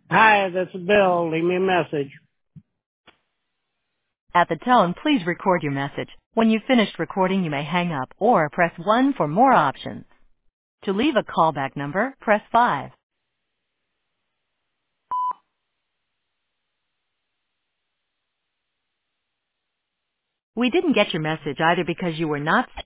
Hi, that's Bill. Leave me a message. At the tone, please record your message. When you've finished recording, you may hang up or press 1 for more options. To leave a callback number, press 5. We didn't get your message either because you were not